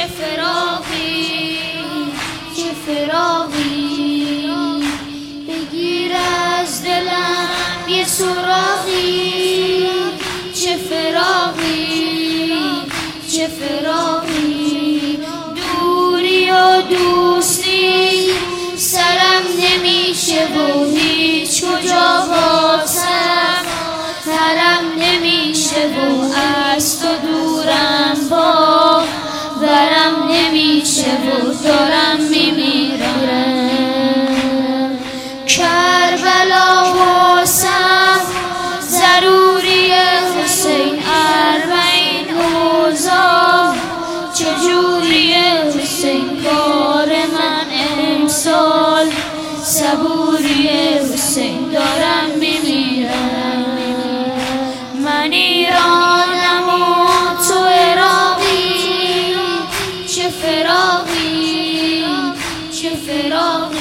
چه فراقی چه فراقی، بگیر از دلم یه سراغی، چه فراقی چه فراقی، دوری و دوستی سرم نمیشه و هیچ کجا باسم ترم نمیشه و از تو دورم باورم نمیشه و دارم میمیرم. کربلا واسم ضروریه حسین، اربعین اوضاع چجوریه حسین، کار من امسال صبوریه حسین، دارم میمیرم. من ایرانم و تو عراقی، چه فراقی چه فراقی.